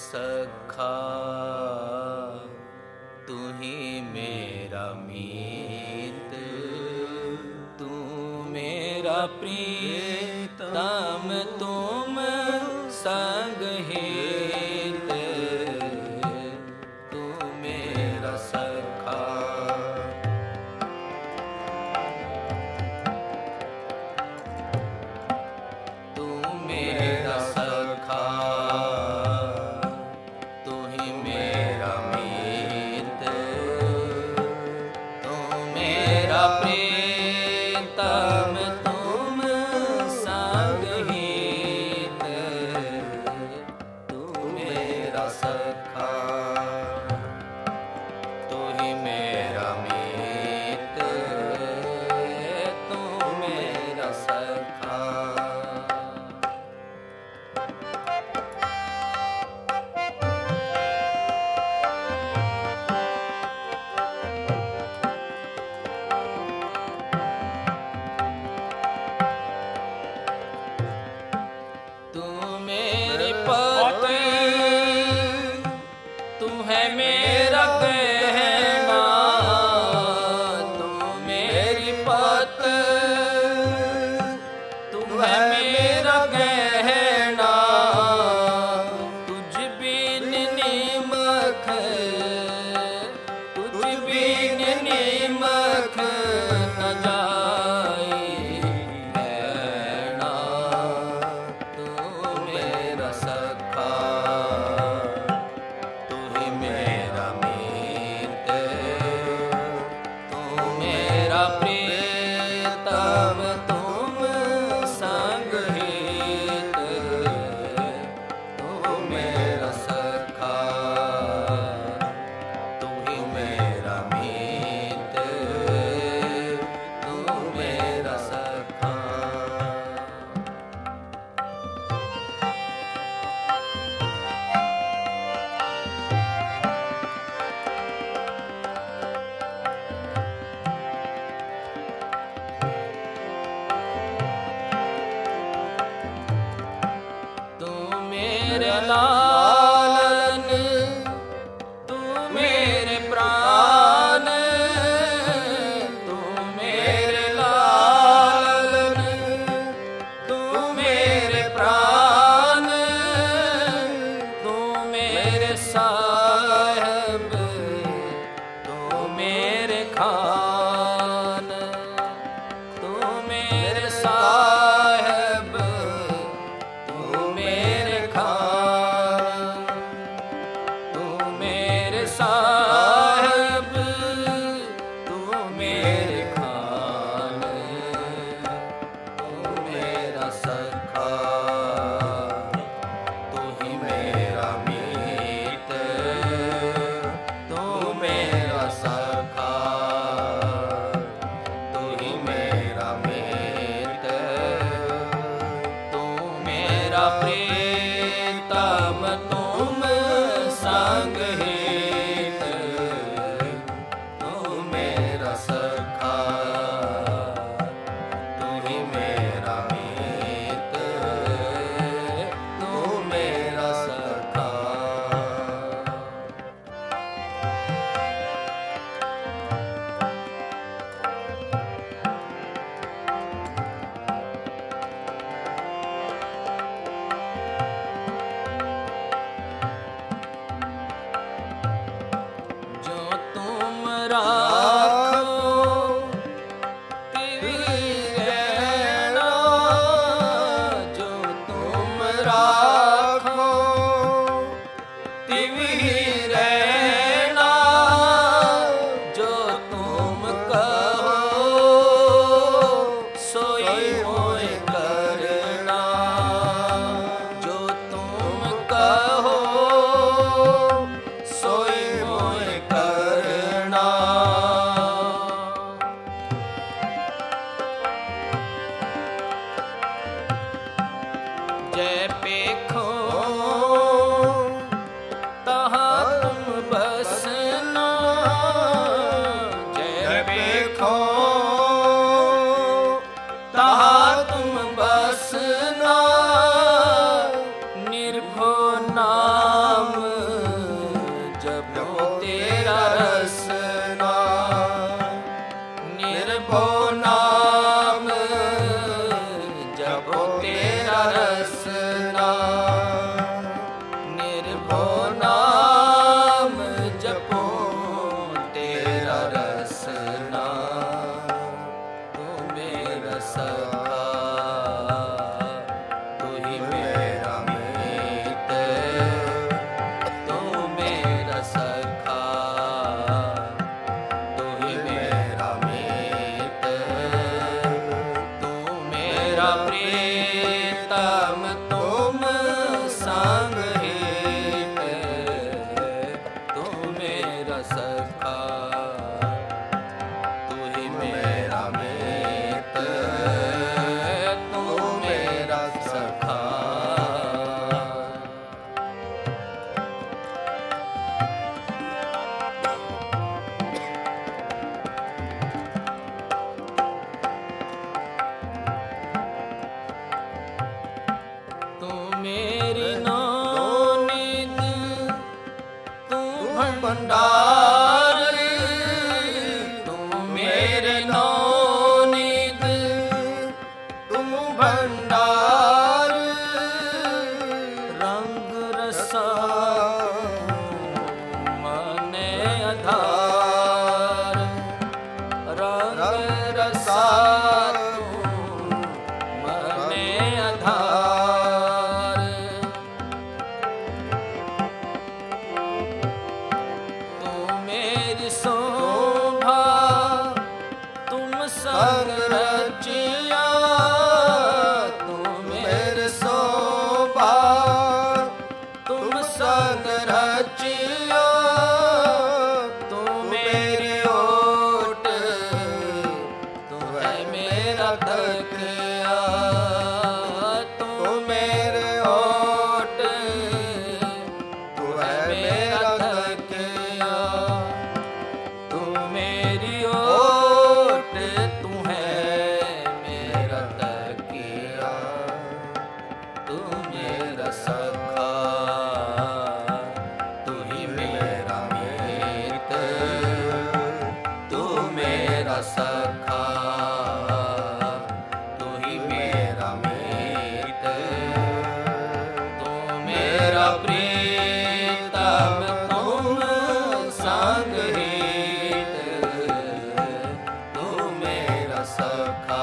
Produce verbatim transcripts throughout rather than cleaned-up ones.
सखा तू ही मेरा मीत, तू मेरा प्रीतम, तुम संग हित, तू मेरा सखा। तू मेरा सखा, तू ही मेरा मीत, तू मेरा प्रीतम, तुम संग हित, तू मेरा सखा। तू ही मेरा मीत, तू मेरा सखा। तू मेरी पत्नी, तू है मेरा गहना, तू मेरी पत्नी, तू है मेरा गहना, तुझ बिन नीमक, तुझ बिन नीमक न जाए रहना, तू मेरा सखा, तू ही मेरा मीत, तू मेरा प्रीतम, तुम संग हित, तू मेरा सखा। तू ही मेरा मीत, तू मेरा सखा। तू मेरे लालन, तू मेरे प्राण, तू मेरे लालन, तू मेरे प्राण, तू मेरे साहब, तू मेरे खान, तू मेरे साहब, तू मेरे खान, तू मेरे साहब, तू मेरे खान, तू मेरा सखा। तू ही मेरा मीत, तू मेरा सखा, तू ही मेरा मीत, तू मेरा प्रीतम, तुम संग हित, तू मेरा सखा। तू ही मेरा मीत, तू मेरा सखा। जो तुम राखो तिवि रहना, जो तुम राखो तिवि रहना, जो तुम कहो सोई मोय करना, जो तुम कहो सोई मोय करना। जय पेखो तहाँ तुम भंडार, तू मेरे नौनीत, तुम भंडार। रंग रसा मने आधार, रंग रसा मने आधार। तू मेरी शोभा तुम संग रचिया, तू मेरी शोभा तुम संग रचिया। तू मेरी ओट, तू है मेरा तकिया, तू मेरे ओट, तू है मेरा तकिया। तू मेरी ओट, तू है मेरा तकिया। तू मेरा सखा, तू ही मेरा मीत, तू मेरा सखा, तू ही मेरा मीत। तू मेरा प्रीतम, तुम संग हित, तू मेरा सखा,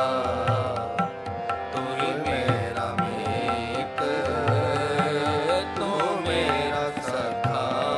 तू ही मेरा मीत, तू मेरा सखा।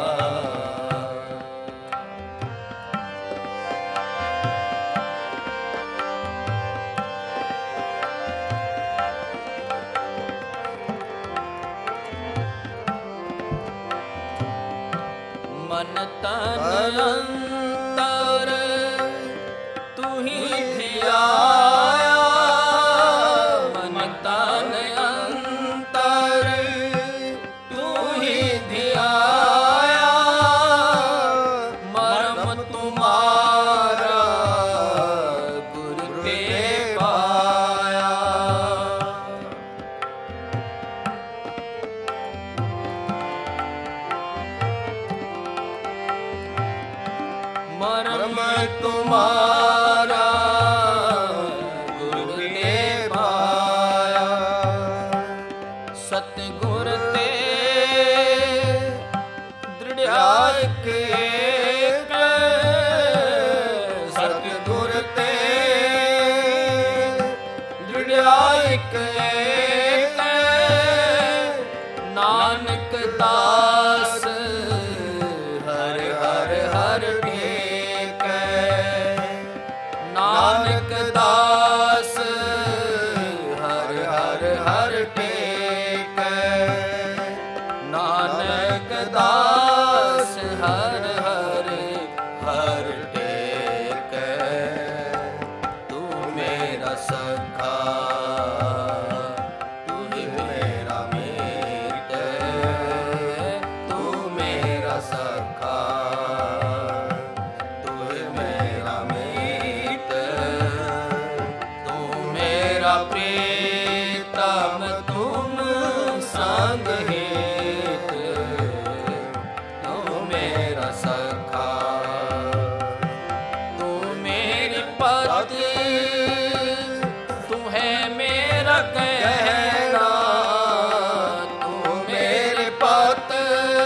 मन तन अंतर तू ही धियाया, मन तन अंतर तू ही धियाया। मर्म तुम्हारा गुरु के पाया। मर्म तुम्हारा गुरु ने पाया। सतगुर ते दृढ़ के, सतगुर ते दृढ़ के। नानक दास हर हर हर टेकै, नानक दास हर हर हर टेकै। नानक दास हर हर हर टेकै। तू मेरा सखा, तू ही मेरा मीत, तू मेरा सखा, तू ही मेरा मीत, तू मेरा प्रीतम, तुम संग हित, तू मेरा सखा। तू मेरी पति, तू है मेरा कहना, तू मेरे पति,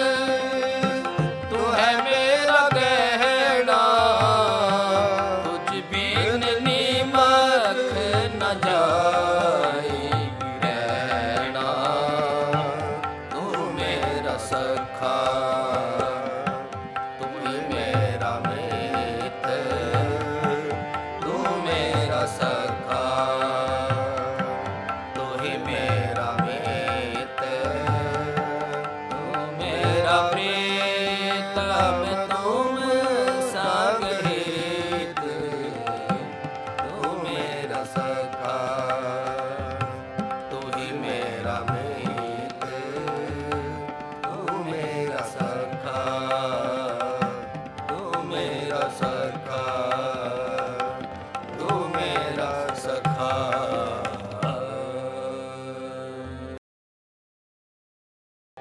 तू है मेरा कहना। तुझ बिन नीमक न जाई रहना, तू मेरा सखा, तू ही मेरा मीत, तू मेरा सखा, तू ही मेरा